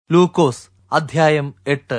ലൂക്കോസ് അധ്യായം 8.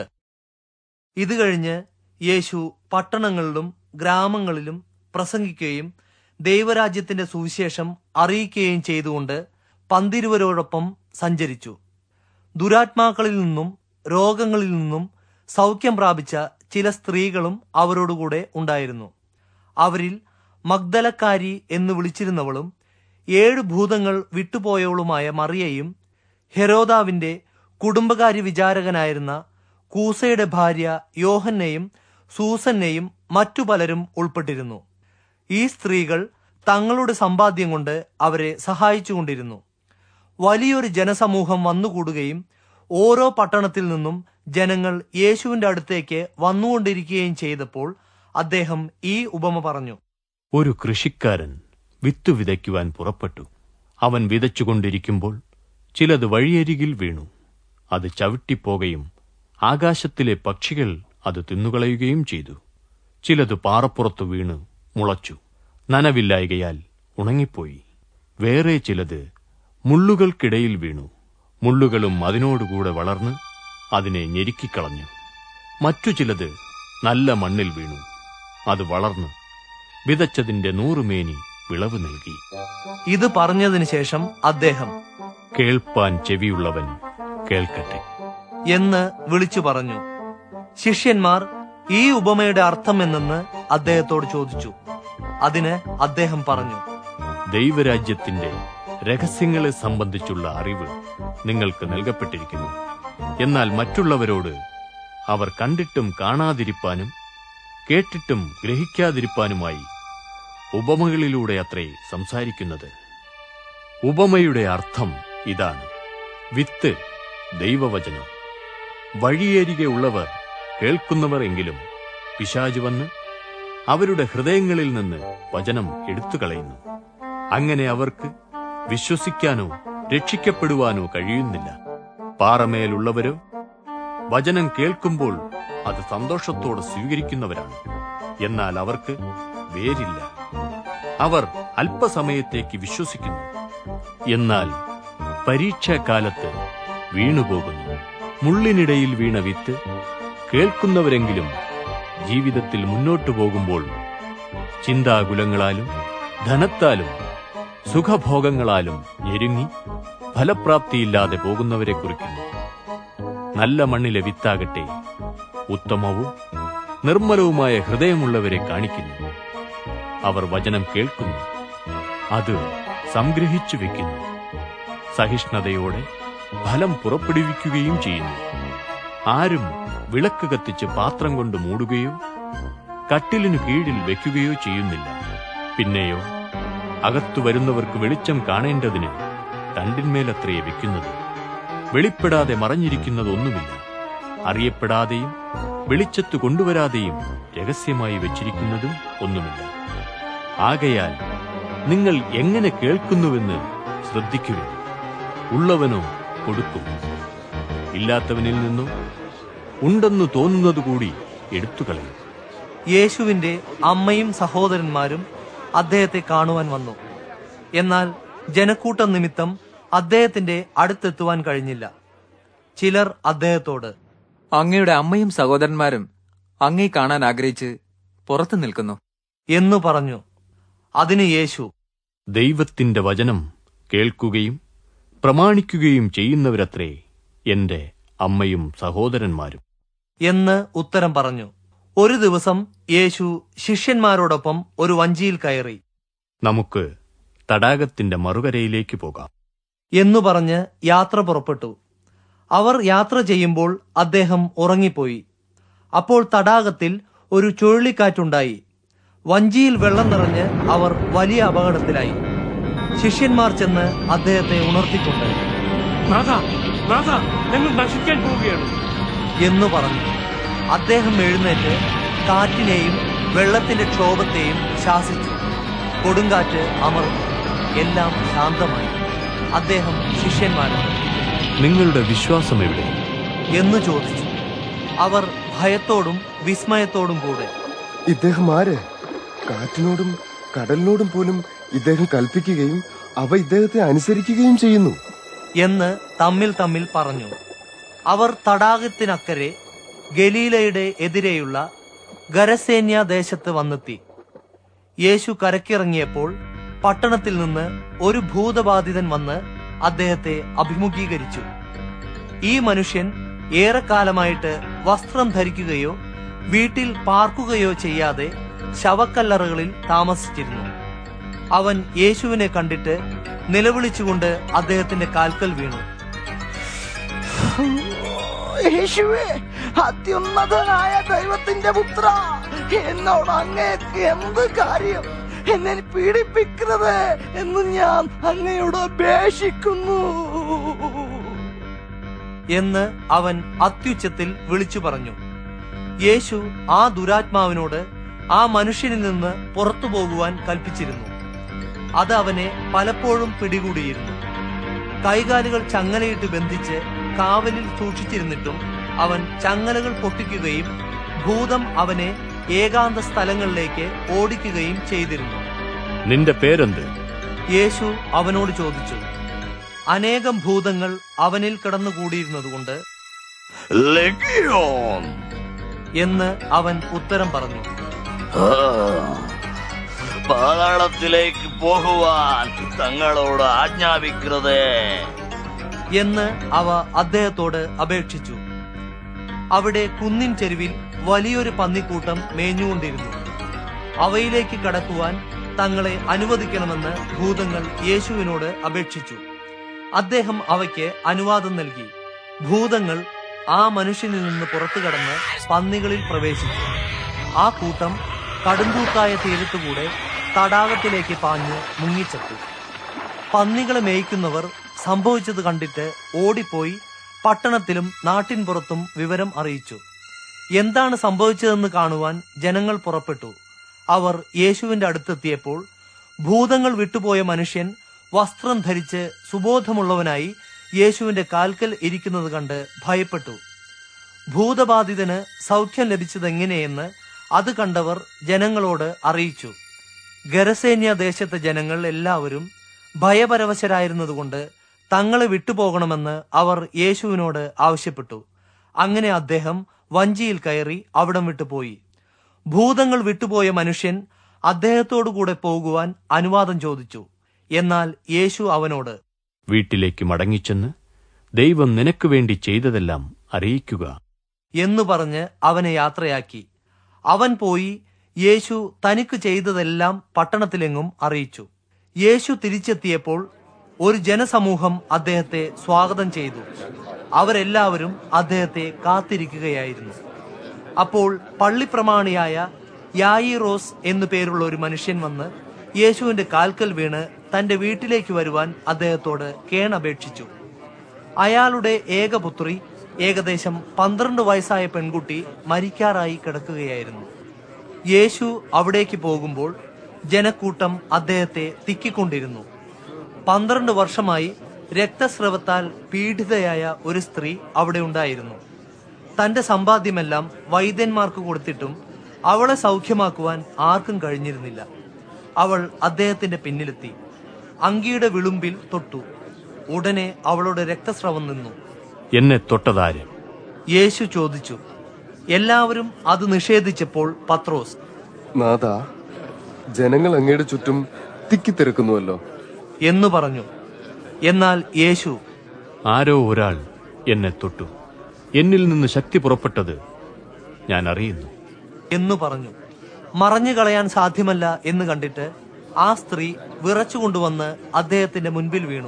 ഇത് കഴിഞ്ഞ് യേശു പട്ടണങ്ങളിലും ഗ്രാമങ്ങളിലും പ്രസംഗിക്കുകയും ദൈവരാജ്യത്തിന്റെ സുവിശേഷം അറിയിക്കുകയും ചെയ്തുകൊണ്ട് പന്തിരുവരോടൊപ്പം സഞ്ചരിച്ചു. ദുരാത്മാക്കളിൽ നിന്നും രോഗങ്ങളിൽ നിന്നും സൗഖ്യം പ്രാപിച്ച ചില സ്ത്രീകളും അവരോടുകൂടെ ഉണ്ടായിരുന്നു. അവരിൽ മഗ്ദലക്കാരി എന്ന് വിളിച്ചിരുന്നവളും 7 ഭൂതങ്ങൾ വിട്ടുപോയവളുമായ മറിയയും ഹെരോദാവിന്റെ കുടുംബകാര്യ വിചാരകനായിരുന്ന കൂസയുടെ ഭാര്യ യോഹന്നയും സൂസന്നയും മറ്റു പലരും ഉൾപ്പെട്ടിരുന്നു. ഈ സ്ത്രീകൾ തങ്ങളുടെ സമ്പാദ്യം കൊണ്ട് അവരെ സഹായിച്ചുകൊണ്ടിരുന്നു. വലിയൊരു ജനസമൂഹം വന്നുകൂടുകയും ഓരോ പട്ടണത്തിൽ നിന്നും ജനങ്ങൾ യേശുവിന്റെ അടുത്തേക്ക് വന്നുകൊണ്ടിരിക്കുകയും ചെയ്തപ്പോൾ അദ്ദേഹം ഈ ഉപമ പറഞ്ഞു. ഒരു കൃഷിക്കാരൻ വിത്ത് വിതയ്ക്കുവാൻ പുറപ്പെട്ടു. അവൻ വിതച്ചുകൊണ്ടിരിക്കുമ്പോൾ ചിലത് വഴിയരികിൽ വീണു. അത് ചവിട്ടിപ്പോകുകയും ആകാശത്തിലെ പക്ഷികൾ അത് തിന്നുകളയുകയും ചെയ്തു. ചിലത് പാറപ്പുറത്തു വീണ് മുളച്ചു, നനവില്ലായ്കയാൽ ഉണങ്ങിപ്പോയി. വേറെ ചിലത് മുള്ളുകൾക്കിടയിൽ വീണു. മുള്ളുകളും അതിനോടുകൂടെ വളർന്ന് അതിനെ ഞെരുക്കിക്കളഞ്ഞു. മറ്റു ചിലത് നല്ല മണ്ണിൽ വീണു. അത് വളർന്ന് വിതച്ചതിന്റെ 100 മേനി വിളവ് നൽകി. ഇത് പറഞ്ഞതിന് ശേഷം അദ്ദേഹം, കേൾപ്പാൻ ചെവിയുള്ളവൻ കേൾക്കട്ടെ എന്ന് വിളിച്ചു പറഞ്ഞു. ശിഷ്യന്മാർ ഈ ഉപമയുടെ അർത്ഥം എന്തെന്ന് അദ്ദേഹത്തോട് ചോദിച്ചു. അതിന് അദ്ദേഹം പറഞ്ഞു, ദൈവരാജ്യത്തിന്റെ രഹസ്യങ്ങളെ സംബന്ധിച്ചുള്ള അറിവ് നിങ്ങൾക്ക് നൽകപ്പെട്ടിരിക്കുന്നു. എന്നാൽ മറ്റുള്ളവരോട് അവർ കണ്ടിട്ടും കാണാതിരിപ്പാനും കേട്ടിട്ടും ഗ്രഹിക്കാതിരിപ്പാനുമായി ഉപമകളിലൂടെ അത്രേ സംസാരിക്കുന്നത്. ഉപമയുടെ അർത്ഥം ഇതാണ്: വിത്ത് ദൈവവചനം. വഴിയരികെ ഉള്ളവർ കേൾക്കുന്നവർ എങ്കിലും പിശാച് വന്ന് അവരുടെ ഹൃദയങ്ങളിൽ നിന്ന് വചനം എടുത്തുകളയുന്നു. അങ്ങനെ അവർക്ക് വിശ്വസിക്കാനോ രക്ഷിക്കപ്പെടുവാനോ കഴിയുന്നില്ല. പാറമേലുള്ളവരോ വചനം കേൾക്കുമ്പോൾ അത് സന്തോഷത്തോടെ സ്വീകരിക്കുന്നവരാണ്. എന്നാൽ അവർക്ക് വേരില്ല. അവർ അല്പസമയത്തേക്ക് വിശ്വസിക്കുന്നു, എന്നാൽ പരീക്ഷാകാലത്ത് വീണുപോകുന്നു. മുള്ളിനിടയിൽ വീണ വിത്ത് കേൾക്കുന്നവരെങ്കിലും ജീവിതത്തിൽ മുന്നോട്ടു പോകുമ്പോൾ ചിന്താകുലങ്ങളാലും ധനത്താലും സുഖഭോഗങ്ങളാലും ഞെരുങ്ങി ഫലപ്രാപ്തിയില്ലാതെ പോകുന്നവരെ കുറിക്കുന്നു. നല്ല മണ്ണിലെ വിത്താകട്ടെ ഉത്തമവും നിർമ്മലവുമായ ഹൃദയമുള്ളവരെ കാണിക്കുന്നു. അവർ വചനം കേൾക്കുന്നു, അത് സംഗ്രഹിച്ചു വെക്കുന്നു, സഹിഷ്ണുതയോടെ ഫലം പുറപ്പെടുവിക്കുകയും ചെയ്യുന്നു. ആരും വിളക്ക് കത്തിച്ച് പാത്രം കൊണ്ട് മൂടുകയോ കട്ടിലിനു കീഴിൽ വെക്കുകയോ ചെയ്യുന്നില്ല. പിന്നെയോ അകത്തു വരുന്നവർക്ക് വെളിച്ചം കാണേണ്ടതിന് തണ്ടിന്മേലത്രേ വെക്കുന്നത്. വെളിപ്പെടാതെ മറഞ്ഞിരിക്കുന്നതൊന്നുമില്ല. അറിയപ്പെടാതെയും വെളിച്ചത്ത് കൊണ്ടുവരാതെയും രഹസ്യമായി വെച്ചിരിക്കുന്നതും ഒന്നുമില്ല. ആകയാൽ നിങ്ങൾ എങ്ങനെ കേൾക്കുന്നുവെന്ന് ശ്രദ്ധിക്കുക. ഉള്ളവനോ കൊടുക്കും, ഇല്ലാത്തവനിൽ നിന്നോ ഉണ്ടെന്നു തോന്നുന്നതുകൂടി എടുത്തുകളയും. യേശുവിന്റെ അമ്മയും സഹോദരന്മാരും അദ്ദേഹത്തെ കാണുവാൻ വന്നു. എന്നാൽ ജനക്കൂട്ടം നിമിത്തം അദ്ദേഹത്തിന്റെ അടുത്തെത്തുവാൻ കഴിഞ്ഞില്ല. ചിലർ അദ്ദേഹത്തോട്, അങ്ങയുടെ അമ്മയും സഹോദരന്മാരും അങ്ങയെ കാണാൻ ആഗ്രഹിച്ച് പുറത്തു നിൽക്കുന്നു എന്നു പറഞ്ഞു. അതിന് യേശു, ദൈവത്തിന്റെ വചനം കേൾക്കുകയും പ്രമാണിക്കുകയും ചെയ്യുന്നവരത്രേ എന്റെ അമ്മയും സഹോദരന്മാരും എന്ന് ഉത്തരം പറഞ്ഞു. ഒരു ദിവസം യേശു ശിഷ്യന്മാരോടൊപ്പം ഒരു വഞ്ചിയിൽ കയറി, നമുക്ക് തടാകത്തിന്റെ മറുകരയിലേക്ക് പോകാം എന്നു പറഞ്ഞ് യാത്ര പുറപ്പെട്ടു. അവർ യാത്ര ചെയ്യുമ്പോൾ അദ്ദേഹം ഉറങ്ങിപ്പോയി. അപ്പോൾ തടാകത്തിൽ ഒരു ചുഴലിക്കാറ്റുണ്ടായി. വഞ്ചിയിൽ വെള്ളം നിറഞ്ഞ് അവർ വലിയ അപകടത്തിലായി. ശിഷ്യന്മാർ ചെന്ന് അദ്ദേഹത്തെ ഉണർത്തിക്കൊണ്ട്, ഞങ്ങൾ നശിക്കാൻ പോവുകയാണ് എന്നു പറഞ്ഞു. അദ്ദേഹം എഴുന്നേറ്റ് കാറ്റിനെയും വെള്ളത്തിന്റെ ക്ഷോഭത്തെയും ശാസിച്ചു. കൊടുങ്കാറ്റ് അമർന്നു, എല്ലാം ശാന്തമായി. അദ്ദേഹം ശിഷ്യന്മാരോട്, നിങ്ങളുടെ വിശ്വാസം എവിടെ എന്ന് ചോദിച്ചു. അവർ ഭയത്തോടും വിസ്മയത്തോടും കൂടെ, ഇദ്ദേഹം ആര്? കാറ്റിനോടും കടലിനോടും പോലും ഇദ്ദേഹം കൽപ്പിക്കുകയും അവ ഇദ്ദേഹത്തെ അനുസരിക്കുകയും ചെയ്യുന്നു എന്ന് തമ്മിൽ തമ്മിൽ പറഞ്ഞു. അവർ തടാകത്തിനക്കരെ ഗലീലയുടെ എതിരെയുള്ള ഗരസേന്യ ദേശത്ത് വന്നെത്തി. യേശു കരക്കിറങ്ങിയപ്പോൾ പട്ടണത്തിൽ നിന്ന് ഒരു ഭൂതബാധിതൻ വന്ന് അദ്ദേഹത്തെ അഭിമുഖീകരിച്ചു. ഈ മനുഷ്യൻ ഏറെക്കാലമായിട്ട് വസ്ത്രം ധരിക്കുകയോ വീട്ടിൽ പാർക്കുകയോ ചെയ്യാതെ ശവക്കല്ലറകളിൽ താമസിച്ചിരുന്നു. അവൻ യേശുവിനെ കണ്ടിട്ട് നിലവിളിച്ചുകൊണ്ട് അദ്ദേഹത്തിന്റെ കാൽക്കൽ വീണു. യേശുവേ, അത്യുന്നതനായ ദൈവത്തിന്റെ പുത്ര, എന്നോട് അങ്ങേക്ക് എന്ത് കാര്യം? എന്നെ പീഡിപ്പിക്കുന്നത് എന്ന് ഞാൻ അങ്ങയോട് അപേക്ഷിക്കുന്നു എന്ന് അവൻ അത്യുച്ചത്തിൽ വിളിച്ചു പറഞ്ഞു. യേശു ആ ദുരാത്മാവിനോട് ആ മനുഷ്യനിൽ നിന്ന് പുറത്തു പോകുവാൻ കൽപ്പിച്ചിരുന്നു. അത് അവനെ പലപ്പോഴും പിടികൂടിയിരുന്നു. കൈകാലുകൾ ചങ്ങലയിട്ട് ബന്ധിച്ച് കാവലിൽ സൂക്ഷിച്ചിരുന്നിട്ടും അവൻ ചങ്ങലകൾ പൊട്ടിക്കുകയും ഭൂതം അവനെ ഏകാന്ത സ്ഥലങ്ങളിലേക്ക് ഓടിക്കുകയും ചെയ്തിരുന്നു. നിന്റെ പേരെന്ത്? യേശു അവനോട് ചോദിച്ചു. അനേകം ഭൂതങ്ങൾ അവനിൽ കിടന്നുകൂടിയിരുന്നതുകൊണ്ട് ലഗിയോൻ എന്ന് അവൻ ഉത്തരം പറഞ്ഞു. പാതാളത്തിലേക്ക് പോകുവാൻ തങ്ങളോട് ആജ്ഞാപിക്കുന്നത് എന്ന് അവ അദ്ദേഹത്തോട് അപേക്ഷിച്ചു. അവിടെ കുന്നിൻ ചെരുവിൽ വലിയൊരു പന്നിക്കൂട്ടം മേഞ്ഞുകൊണ്ടിരുന്നു. അവയിലേക്ക് കടക്കുവാൻ തങ്ങളെ അനുവദിക്കണമെന്ന് ഭൂതങ്ങൾ യേശുവിനോട് അപേക്ഷിച്ചു. അദ്ദേഹം അവയ്ക്ക് അനുവാദം നൽകി. ഭൂതങ്ങൾ ആ മനുഷ്യനിൽ നിന്ന് പുറത്തു കടന്ന് പന്നികളിൽ പ്രവേശിച്ചു. ആ കൂട്ടം കടുംകൂട്ടായ തീരത്തുകൂടെ തടാകത്തിലേക്ക് പാഞ്ഞ് മുങ്ങിച്ചത്തു. പന്നികളെ മേയ്ക്കുന്നവർ സംഭവിച്ചത് കണ്ടിട്ട് ഓടിപ്പോയി പട്ടണത്തിലും നാട്ടിൻപുറത്തും വിവരം അറിയിച്ചു. എന്താണ് സംഭവിച്ചതെന്ന് കാണുവാൻ ജനങ്ങൾ പുറപ്പെട്ടു. അവർ യേശുവിന്റെ അടുത്തെത്തിയപ്പോൾ ഭൂതങ്ങൾ വിട്ടുപോയ മനുഷ്യൻ വസ്ത്രം ധരിച്ച് സുബോധമുള്ളവനായി യേശുവിന്റെ കാൽക്കൽ ഇരിക്കുന്നത് കണ്ട് ഭയപ്പെട്ടു. ഭൂതബാധിതന് സൗഖ്യം ലഭിച്ചതെങ്ങനെയെന്ന് അത് കണ്ടവർ ജനങ്ങളോട് അറിയിച്ചു. ഗരസേന്യ ദേശത്തെ ജനങ്ങൾ എല്ലാവരും ഭയപരവശരായിരുന്നതുകൊണ്ട് തങ്ങളെ വിട്ടുപോകണമെന്ന് അവർ യേശുവിനോട് ആവശ്യപ്പെട്ടു. അങ്ങനെ അദ്ദേഹം വഞ്ചിയിൽ കയറി അവിടം വിട്ടുപോയി. ഭൂതങ്ങൾ വിട്ടുപോയ മനുഷ്യൻ അദ്ദേഹത്തോടുകൂടെ പോകുവാൻ അനുവാദം ചോദിച്ചു. എന്നാൽ യേശു അവനോട്, വീട്ടിലേക്ക് മടങ്ങിച്ചെന്ന് ദൈവം നിനക്ക് വേണ്ടി ചെയ്തതെല്ലാം അറിയിക്കുക എന്നു പറഞ്ഞ് അവനെ യാത്രയാക്കി. അവൻ പോയി യേശു തനിക്ക് ചെയ്തതെല്ലാം പട്ടണത്തിലെങ്ങും അറിയിച്ചു. യേശു തിരിച്ചെത്തിയപ്പോൾ ഒരു ജനസമൂഹം അദ്ദേഹത്തെ സ്വാഗതം ചെയ്തു. അവരെല്ലാവരും അദ്ദേഹത്തെ കാത്തിരിക്കുകയായിരുന്നു. അപ്പോൾ പള്ളിപ്രമാണിയായ യായിറോസ് എന്നു പേരുള്ള ഒരു മനുഷ്യൻ വന്ന് യേശുവിന്റെ കാൽക്കൽ വീണ് തന്റെ വീട്ടിലേക്ക് വരുവാൻ അദ്ദേഹത്തോട് കേണപേക്ഷിച്ചു. അയാളുടെ ഏകപുത്രി, ഏകദേശം 12 വയസ്സായ പെൺകുട്ടി, മരിക്കാറായി കിടക്കുകയായിരുന്നു. യേശു അവിടേക്ക് പോകുമ്പോൾ ജനക്കൂട്ടം അദ്ദേഹത്തെ തിക്കിക്കൊണ്ടിരുന്നു. 12 വർഷമായി രക്തസ്രവത്താൽ പീഡിതയായ ഒരു സ്ത്രീ അവിടെ ഉണ്ടായിരുന്നു. തന്റെ സമ്പാദ്യമെല്ലാം വൈദ്യന്മാർക്ക് കൊടുത്തിട്ടും അവളെ സൗഖ്യമാക്കുവാൻ ആർക്കും കഴിഞ്ഞിരുന്നില്ല. അവൾ അദ്ദേഹത്തിന്റെ പിന്നിലെത്തി അങ്കിയുടെ വിളുമ്പിൽ തൊട്ടു. ഉടനെ അവളുടെ രക്തസ്രവം നിന്നു. എന്നെ തൊട്ടതാര്? യേശു ചോദിച്ചു. എല്ലാവരും അത് നിഷേധിച്ചപ്പോൾ പത്രോസ്, നാഥാ, ജനങ്ങൾ അങ്ങയുടെ ചുറ്റും തിക്കിത്തിരക്കുന്നുവല്ലോ എന്നു പറഞ്ഞു. എന്നാൽ യേശു, ആരോ ഒരാൾ എന്നെ തൊട്ടു, എന്നിൽ നിന്ന് ശക്തി പുറപ്പെട്ടത് ഞാൻ അറിയുന്നു എന്നു പറഞ്ഞു. മറഞ്ഞു കളയാൻ സാധ്യമല്ല എന്ന് കണ്ടിട്ട് ആ സ്ത്രീ വിറച്ചുകൊണ്ടുവന്ന് അദ്ദേഹത്തിന്റെ മുൻപിൽ വീണു.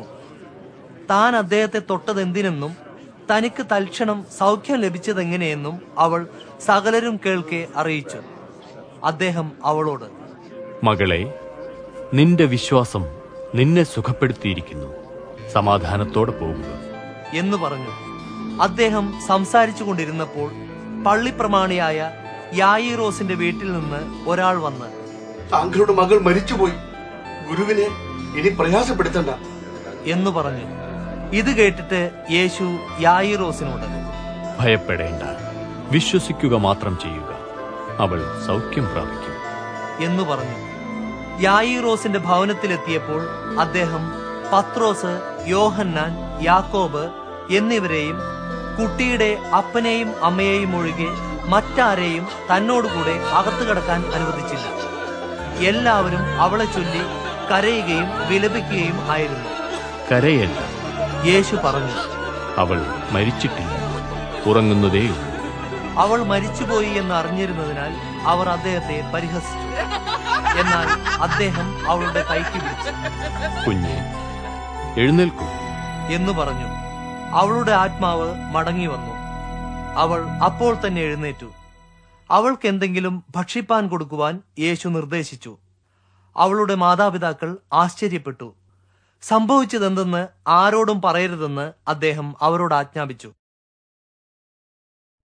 താൻ അദ്ദേഹത്തെ തൊട്ടതെന്തിനെന്നും തനിക്ക് തൽക്ഷണം സൗഖ്യം ലഭിച്ചതെങ്ങനെയെന്നും അവൾ സകലരും കേൾക്കെ അറിയിച്ചു. അദ്ദേഹം അവളോട്, മകളെ, നിന്റെ വിശ്വാസം നിന്നെ സുഖപ്പെടുത്തിയിരിക്കുന്നു, സമാധാനത്തോടെ പോകുക എന്ന് പറഞ്ഞു. അദ്ദേഹം സംസാരിച്ചു കൊണ്ടിരുന്നപ്പോൾ പള്ളിപ്രമാണിയായ യായിറോസിന്റെ വീട്ടിൽ നിന്ന് ഒരാൾ വന്ന്, താങ്കളുടെ മകൾ മരിച്ചുപോയി, ഗുരുവിനെ ഇനി പ്രയാസപ്പെടുത്തണ്ട എന്നു പറഞ്ഞു. ഇത് കേട്ടിട്ട് യേശു യായിറോസിനോട്, ഭയപ്പെടേണ്ട, വിശ്വസിക്കുക മാത്രം ചെയ്യുക, അവൾ സൗഖ്യം പ്രാപിക്കും എന്നു പറഞ്ഞു. യായിറോസിന്റെ ഭവനത്തിലെത്തിയപ്പോൾ അദ്ദേഹം പത്രോസ്, യോഹന്നാൻ, യാക്കോബ് എന്നിവരെയും കുട്ടിയുടെ അപ്പനെയും അമ്മയെയും ഒഴികെ മറ്റാരെയും തന്നോടുകൂടെ അകത്തു കടക്കാൻ അനുവദിച്ചില്ല. എല്ലാവരും അവളെ ചൊല്ലി കരയുകയും വിലപിക്കുകയും ആയിരുന്നു. കരയല്ല, യേശു പറഞ്ഞു, അവൾ മരിച്ചിട്ടില്ല, ഉറങ്ങുന്നതേയുള്ളൂ. അവൾ മരിച്ചുപോയി എന്ന് അറിഞ്ഞിരുന്നതിനാൽ അവർ അദ്ദേഹത്തെ പരിഹസിച്ചു. എന്നാൽ അദ്ദേഹം അവളുടെ കൈക്ക് പിടിച്ചു. കുഞ്ഞെ, എഴുന്നേൽക്കൂ എന്നു പറഞ്ഞു. അവളുടെ ആത്മാവ് മടങ്ങി വന്നു. അവൾ അപ്പോൾ തന്നെ എഴുന്നേറ്റു. അവൾക്ക് എന്തെങ്കിലും ഭക്ഷിപ്പാൻ കൊടുക്കുവാൻ യേശു നിർദ്ദേശിച്ചു. അവളുടെ മാതാപിതാക്കൾ ആശ്ചര്യപ്പെട്ടു. സംഭവിച്ചതെന്തെന്ന് ആരോടും പറയരുതെന്ന് അദ്ദേഹം അവരോട് ആജ്ഞാപിച്ചു.